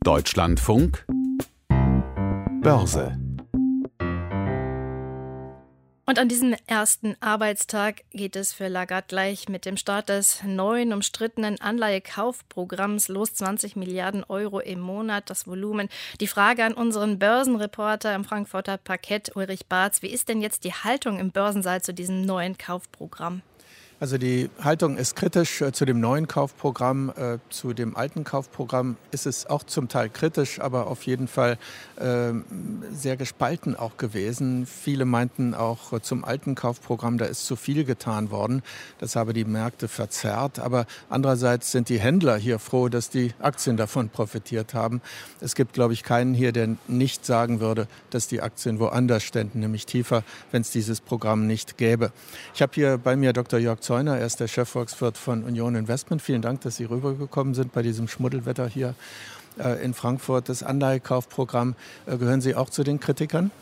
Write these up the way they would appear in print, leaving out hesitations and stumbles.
Deutschlandfunk Börse. Und an diesem ersten Arbeitstag geht es für Lagarde gleich mit dem Start des neuen, umstrittenen Anleihekaufprogramms los. 20 Milliarden Euro im Monat, das Volumen. Die Frage an unseren Börsenreporter im Frankfurter Parkett, Ulrich Barz. Wie ist denn jetzt die Haltung im Börsensaal zu diesem neuen Kaufprogramm? Also die Haltung ist kritisch zu dem neuen Kaufprogramm. Zu dem alten Kaufprogramm ist es auch zum Teil kritisch, aber auf jeden Fall sehr gespalten auch gewesen. Viele meinten auch zum alten Kaufprogramm, da ist zu viel getan worden. Das habe die Märkte verzerrt. Aber andererseits sind die Händler hier froh, dass die Aktien davon profitiert haben. Es gibt, glaube ich, keinen hier, der nicht sagen würde, dass die Aktien woanders ständen, nämlich tiefer, wenn es dieses Programm nicht gäbe. Ich habe hier bei mir Dr. Jörg Zeuner, er ist der Chefvolkswirt von Union Investment. Vielen Dank, dass Sie rübergekommen sind bei diesem Schmuddelwetter hier in Frankfurt. Das Anleihekaufprogramm, gehören Sie auch zu den Kritikern?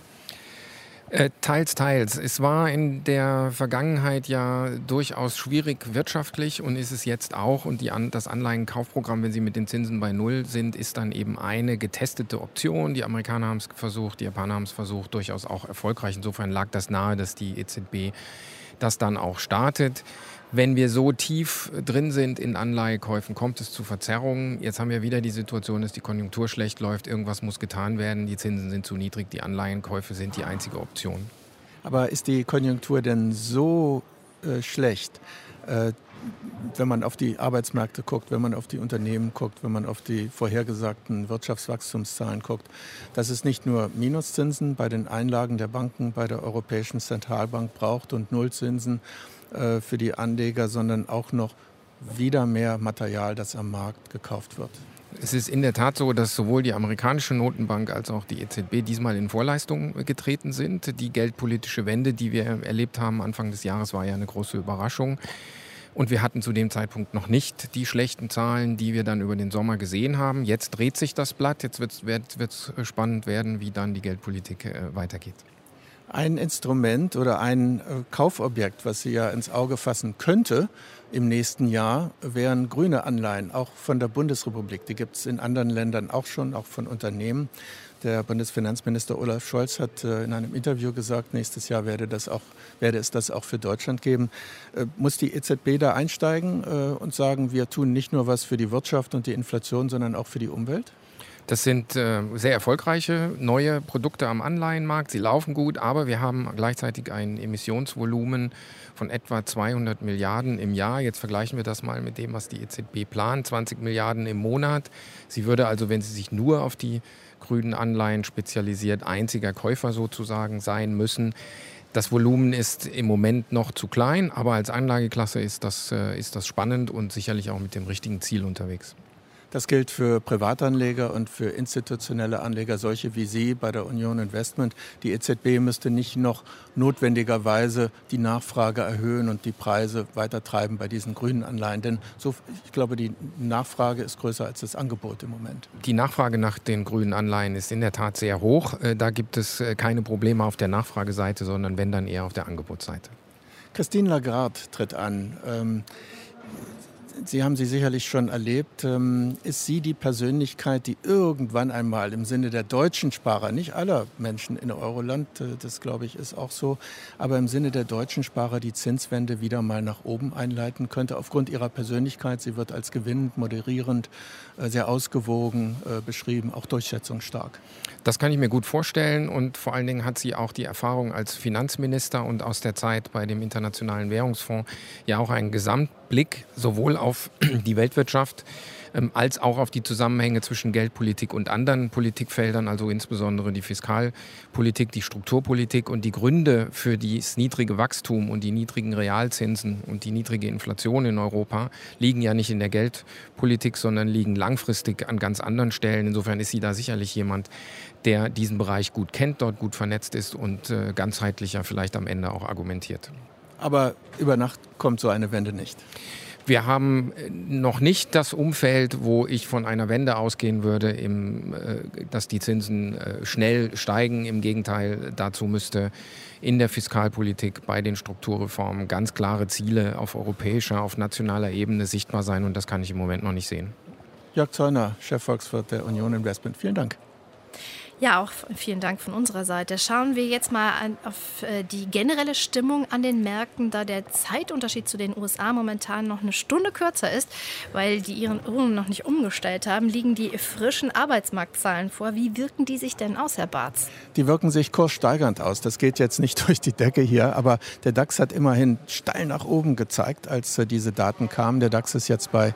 Teils, teils. Es war in der Vergangenheit ja durchaus schwierig wirtschaftlich und ist es jetzt auch. Und das Anleihenkaufprogramm, wenn sie mit den Zinsen bei Null sind, ist dann eben eine getestete Option. Die Amerikaner haben es versucht, die Japaner haben es versucht, durchaus auch erfolgreich. Insofern lag das nahe, dass die EZB das dann auch startet. Wenn wir so tief drin sind in Anleihekäufen, kommt es zu Verzerrungen. Jetzt haben wir wieder die Situation, dass die Konjunktur schlecht läuft. Irgendwas muss getan werden. Die Zinsen sind zu niedrig. Die Anleihenkäufe sind die einzige Option. Aber ist die Konjunktur denn so schlecht, wenn man auf die Arbeitsmärkte guckt, wenn man auf die Unternehmen guckt, wenn man auf die vorhergesagten Wirtschaftswachstumszahlen guckt, dass es nicht nur Minuszinsen bei den Einlagen der Banken bei der Europäischen Zentralbank braucht und Nullzinsen für die Anleger, sondern auch noch wieder mehr Material, das am Markt gekauft wird? Es ist in der Tat so, dass sowohl die amerikanische Notenbank als auch die EZB diesmal in Vorleistung getreten sind. Die geldpolitische Wende, die wir erlebt haben Anfang des Jahres, war ja eine große Überraschung. Und wir hatten zu dem Zeitpunkt noch nicht die schlechten Zahlen, die wir dann über den Sommer gesehen haben. Jetzt dreht sich das Blatt. Jetzt wird es spannend werden, wie dann die Geldpolitik weitergeht. Ein Instrument oder ein Kaufobjekt, was Sie ja ins Auge fassen könnte im nächsten Jahr, wären grüne Anleihen, auch von der Bundesrepublik. Die gibt es in anderen Ländern auch schon, auch von Unternehmen. Der Bundesfinanzminister Olaf Scholz hat in einem Interview gesagt, nächstes Jahr werde es das auch für Deutschland geben. Muss die EZB da einsteigen und sagen, wir tun nicht nur was für die Wirtschaft und die Inflation, sondern auch für die Umwelt? Das sind sehr erfolgreiche neue Produkte am Anleihenmarkt. Sie laufen gut, aber wir haben gleichzeitig ein Emissionsvolumen von etwa 200 Milliarden im Jahr. Jetzt vergleichen wir das mal mit dem, was die EZB plant, 20 Milliarden im Monat. Sie würde also, wenn sie sich nur auf die grünen Anleihen spezialisiert, einziger Käufer sozusagen sein müssen. Das Volumen ist im Moment noch zu klein, aber als Anlageklasse ist das spannend und sicherlich auch mit dem richtigen Ziel unterwegs. Das gilt für Privatanleger und für institutionelle Anleger, solche wie Sie bei der Union Investment. Die EZB müsste nicht noch notwendigerweise die Nachfrage erhöhen und die Preise weitertreiben bei diesen grünen Anleihen. Denn ich glaube, die Nachfrage ist größer als das Angebot im Moment. Die Nachfrage nach den grünen Anleihen ist in der Tat sehr hoch. Da gibt es keine Probleme auf der Nachfrageseite, sondern wenn dann eher auf der Angebotsseite. Christine Lagarde tritt an. Sie haben sie sicherlich schon erlebt. Ist sie die Persönlichkeit, die irgendwann einmal im Sinne der deutschen Sparer, nicht aller Menschen in Euroland, das glaube ich ist auch so, aber im Sinne der deutschen Sparer die Zinswende wieder mal nach oben einleiten könnte, aufgrund ihrer Persönlichkeit? Sie wird als gewinnend, moderierend, sehr ausgewogen beschrieben, auch durchsetzungsstark. Das kann ich mir gut vorstellen und vor allen Dingen hat sie auch die Erfahrung als Finanzminister und aus der Zeit bei dem Internationalen Währungsfonds ja auch einen Gesamtblick sowohl auf die Weltwirtschaft als auch auf die Zusammenhänge zwischen Geldpolitik und anderen Politikfeldern, also insbesondere die Fiskalpolitik, die Strukturpolitik und die Gründe für das niedrige Wachstum und die niedrigen Realzinsen und die niedrige Inflation in Europa liegen ja nicht in der Geldpolitik, sondern liegen langfristig an ganz anderen Stellen. Insofern ist sie da sicherlich jemand, der diesen Bereich gut kennt, dort gut vernetzt ist und ganzheitlicher vielleicht am Ende auch argumentiert. Aber über Nacht kommt so eine Wende nicht. Wir haben noch nicht das Umfeld, wo ich von einer Wende ausgehen würde, dass die Zinsen schnell steigen. Im Gegenteil, dazu müsste in der Fiskalpolitik bei den Strukturreformen ganz klare Ziele auf europäischer, auf nationaler Ebene sichtbar sein. Und das kann ich im Moment noch nicht sehen. Jörg Zeuner, Chefvolkswirt der Union Investment. Vielen Dank. Ja, auch vielen Dank von unserer Seite. Schauen wir jetzt mal auf die generelle Stimmung an den Märkten, da der Zeitunterschied zu den USA momentan noch eine Stunde kürzer ist, weil die ihren Uhren noch nicht umgestellt haben, liegen die frischen Arbeitsmarktzahlen vor. Wie wirken die sich denn aus, Herr Barz? Die wirken sich kurssteigernd aus. Das geht jetzt nicht durch die Decke hier, aber der DAX hat immerhin steil nach oben gezeigt, als diese Daten kamen. Der DAX ist jetzt bei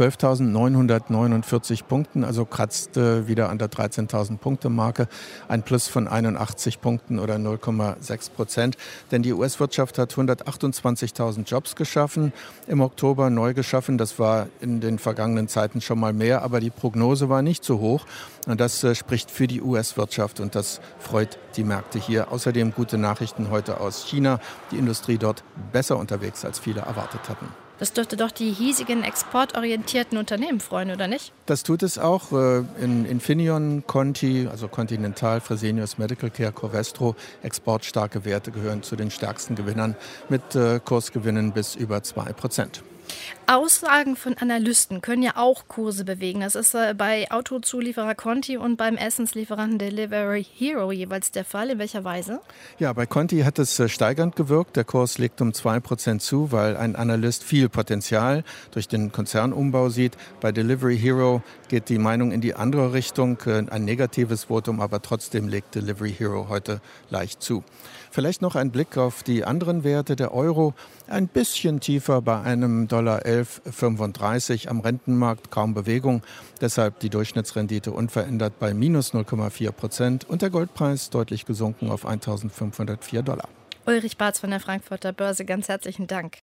12.949 Punkten, also kratzt wieder an der 13.000 Punkte Marke. Ein Plus von 81 Punkten oder 0,6%. Denn die US-Wirtschaft hat 128.000 Jobs geschaffen, im Oktober neu geschaffen. Das war in den vergangenen Zeiten schon mal mehr, aber die Prognose war nicht so hoch. Und das spricht für die US-Wirtschaft und das freut die Märkte hier. Außerdem gute Nachrichten heute aus China. Die Industrie dort besser unterwegs, als viele erwartet hatten. Das dürfte doch die hiesigen exportorientierten Unternehmen freuen, oder nicht? Das tut es auch. In Infineon, Conti, also Continental, Fresenius Medical Care, Covestro, exportstarke Werte gehören zu den stärksten Gewinnern mit Kursgewinnen bis über 2%. Aussagen von Analysten können ja auch Kurse bewegen. Das ist bei Autozulieferer Conti und beim Essenslieferanten Delivery Hero jeweils der Fall. In welcher Weise? Ja, bei Conti hat es steigernd gewirkt. Der Kurs legt um 2% zu, weil ein Analyst viel Potenzial durch den Konzernumbau sieht. Bei Delivery Hero geht die Meinung in die andere Richtung. Ein negatives Votum, aber trotzdem legt Delivery Hero heute leicht zu. Vielleicht noch ein Blick auf die anderen Werte. Der Euro ein bisschen tiefer bei einem $11,35 am Rentenmarkt, kaum Bewegung. Deshalb die Durchschnittsrendite unverändert bei minus 0,4% und der Goldpreis deutlich gesunken auf $1.504. Ulrich Barz von der Frankfurter Börse, ganz herzlichen Dank.